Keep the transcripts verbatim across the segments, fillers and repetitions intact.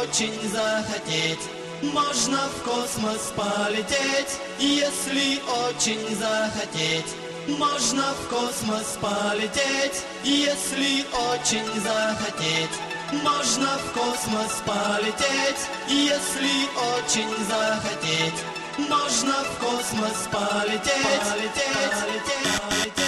очень захотеть, можно в космос полететь. Если очень захотеть, можно в космос полететь. Если очень захотеть, можно в космос полететь. Если очень захотеть, можно в космос полететь. Полететь, полететь, полететь.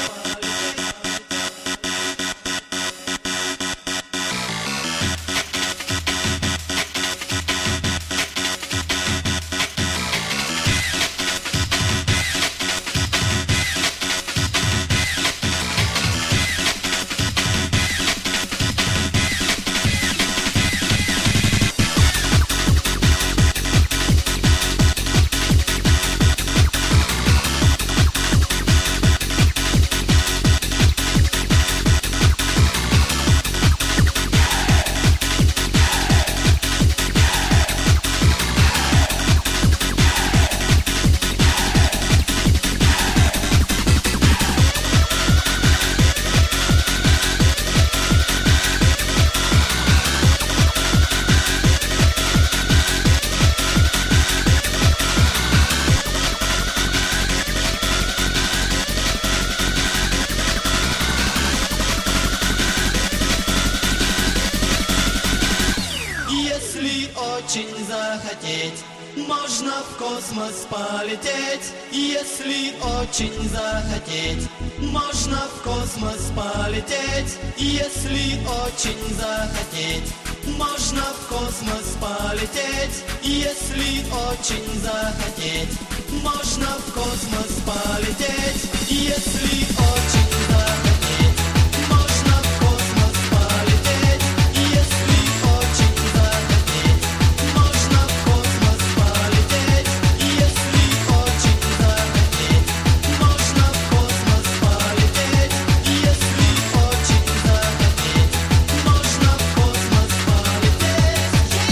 Очень захотеть, можно в космос полететь. Если очень захотеть, можно в космос полететь. Если очень захотеть, можно в космос полететь. Если очень захотеть, можно в космос полететь. Если очень захотеть, можно в космос полететь. Если очень захотеть, можно в космос полететь. Если очень захотеть, можно в космос полететь. Если очень захотеть, можно в космос полететь.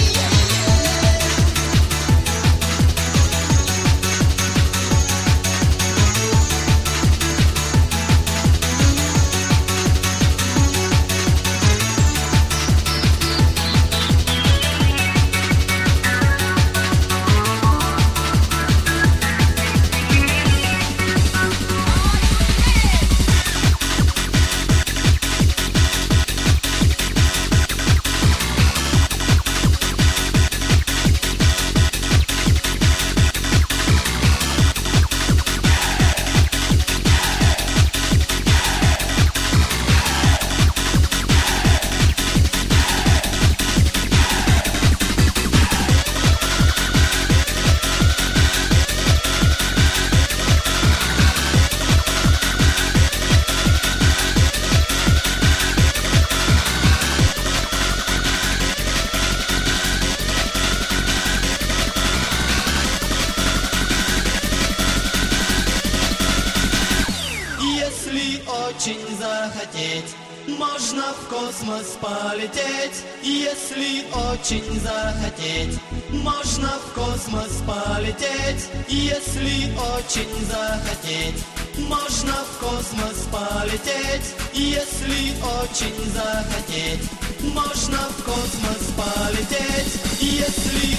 Если очень захотеть, можно в космос полететь. Если очень захотеть, можно в космос полететь. Если очень захотеть, можно в космос полететь. Если очень захотеть, можно в космос полететь. Если